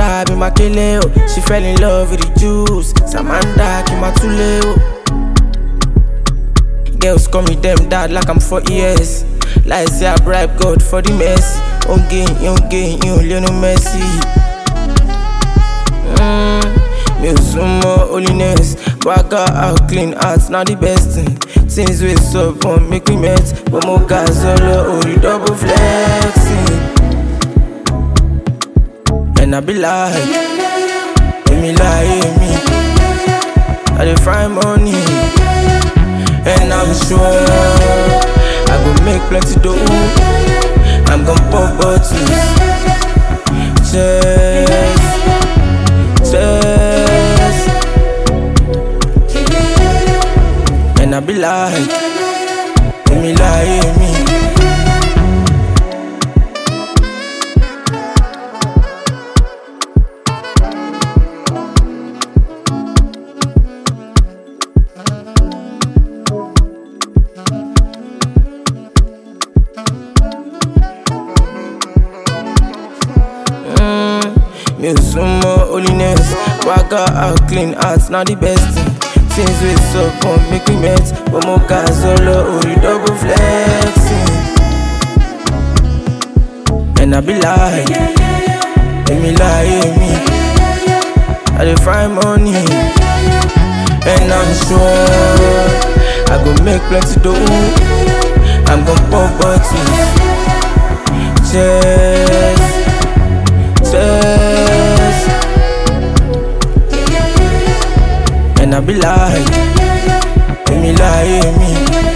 Amanda, be my kele, oh. She fell in love with the juice. Samantha, keep my tule, oh. Girls call me them dad like I'm 4 years. Like say I bribe God for the mercy. Young gain, you Lionel Messi. Me sumo holiness. Waka out clean arts, now the best thing. Things we up on make me met. But more guys all only double flexing. And I be like, let me lie, me. I dey find money, and I'm sure I go make plenty dough. I'm gon' pop bottles, chest. And I be like, let me lie, me. Me sumo holiness. Waka out clean arts, now the best thing. Things we up on make me met. But more guys all only double flexing. And I be like, let me lie, me. I dey find money, and I'm sure I go make plenty dough. I'm gon' pop bottles, chest. And I be like, let me lie, me.